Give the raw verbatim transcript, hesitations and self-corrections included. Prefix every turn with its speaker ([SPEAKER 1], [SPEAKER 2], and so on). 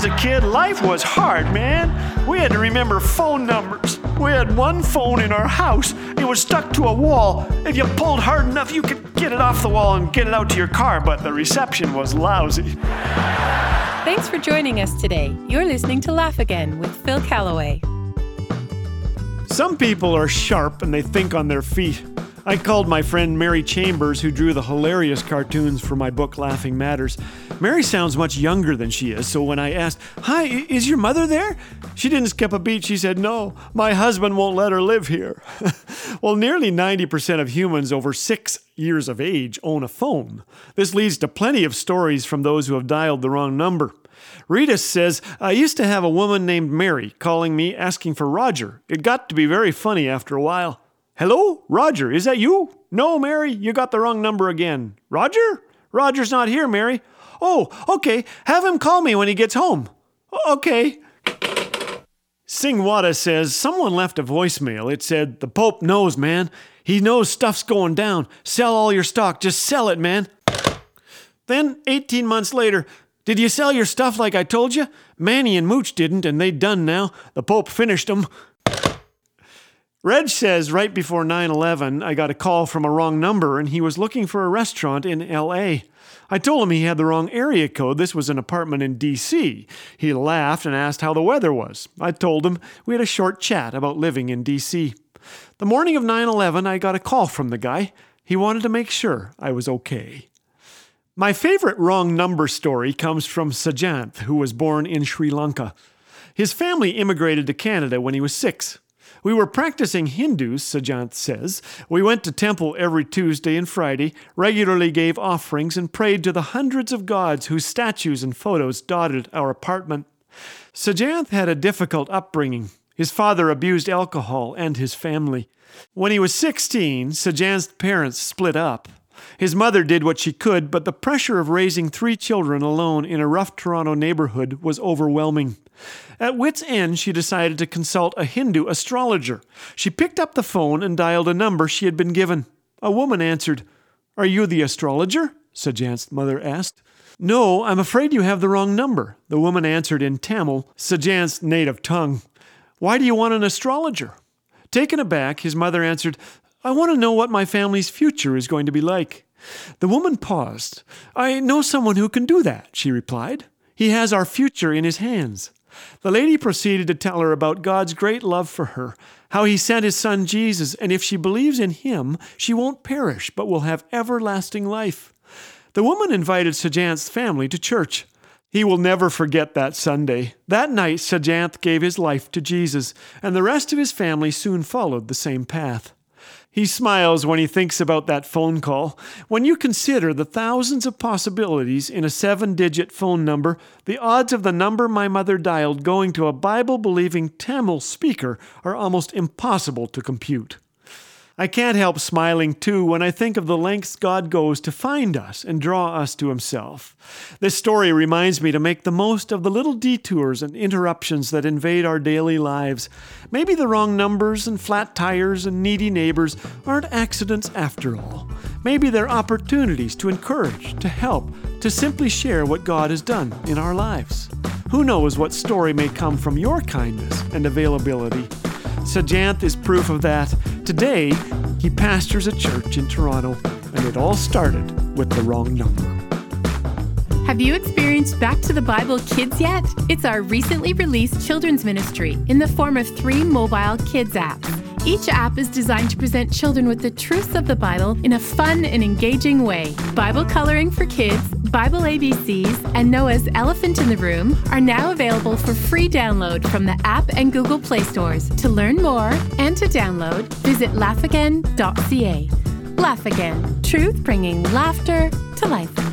[SPEAKER 1] a kid, life was hard, man. We had to remember phone numbers. We had one phone in our house. It was stuck to a wall. If you pulled hard enough, you could get it off the wall and get it out to your car, but the reception was lousy.
[SPEAKER 2] Thanks for joining us today. You're listening to Laugh Again with Phil Callaway.
[SPEAKER 1] Some people are sharp and they think on their feet. I called my friend Mary Chambers, who drew the hilarious cartoons for my book Laughing Matters. Mary sounds much younger than she is, so when I asked, "Hi, is your mother there?" she didn't skip a beat. She said, "No, my husband won't let her live here." Well, nearly ninety percent of humans over six years of age own a phone. This leads to plenty of stories from those who have dialed the wrong number. Rita says, "I used to have a woman named Mary calling me asking for Roger. It got to be very funny after a while. Hello, Roger, is that you? No, Mary, you got the wrong number again. Roger? Roger's not here, Mary. Oh, okay, have him call me when he gets home. Okay." Singwada says, "Someone left a voicemail. It said, 'The Pope knows, man. He knows stuff's going down. Sell all your stock. Just sell it, man.' Then, eighteen months later, 'Did you sell your stuff like I told you?' Manny and Mooch didn't, and they done now. The Pope finished them." Reg says, "Right before nine eleven, I got a call from a wrong number, and he was looking for a restaurant in L A I told him he had the wrong area code. This was an apartment in D C He laughed and asked how the weather was. I told him we had a short chat about living in D C The morning of nine eleven, I got a call from the guy. He wanted to make sure I was okay." My favorite wrong number story comes from Sajanth, who was born in Sri Lanka. His family immigrated to Canada when he was six. "We were practicing Hindus," Sajanth says. "We went to temple every Tuesday and Friday, regularly gave offerings, and prayed to the hundreds of gods whose statues and photos dotted our apartment." Sajanth had a difficult upbringing. His father abused alcohol and his family. When he was sixteen, Sajanth's parents split up. His mother did what she could, but the pressure of raising three children alone in a rough Toronto neighborhood was overwhelming. At wit's end, she decided to consult a Hindu astrologer. She picked up the phone and dialed a number she had been given. A woman answered. "Are you the astrologer?" Sajanth's mother asked. "No, I'm afraid you have the wrong number," the woman answered in Tamil, Sajanth's native tongue. "Why do you want an astrologer?" Taken aback, his mother answered, "I want to know what my family's future is going to be like." The woman paused. "I know someone who can do that," she replied. "He has our future in his hands." The lady proceeded to tell her about God's great love for her, how he sent his son Jesus, and if she believes in him, she won't perish, but will have everlasting life. The woman invited Sajanth's family to church. He will never forget that Sunday. That night, Sajanth gave his life to Jesus, and the rest of his family soon followed the same path. He smiles when he thinks about that phone call. When you consider the thousands of possibilities in a seven-digit phone number, the odds of the number my mother dialed going to a Bible-believing Tamil speaker are almost impossible to compute. I can't help smiling, too, when I think of the lengths God goes to find us and draw us to himself. This story reminds me to make the most of the little detours and interruptions that invade our daily lives. Maybe the wrong numbers and flat tires and needy neighbors aren't accidents after all. Maybe they're opportunities to encourage, to help, to simply share what God has done in our lives. Who knows what story may come from your kindness and availability? Sajanth is proof of that. Today, he pastors a church in Toronto, and it all started with the wrong number.
[SPEAKER 2] Have you experienced Back to the Bible Kids yet? It's our recently released children's ministry in the form of three mobile kids apps. Each app is designed to present children with the truths of the Bible in a fun and engaging way. Bible coloring for kids, Bible A B Cs, and Noah's Elephant in the Room are now available for free download from the app and Google Play stores. To learn more and to download, visit laugh again dot c a. Laugh Again, truth bringing laughter to life.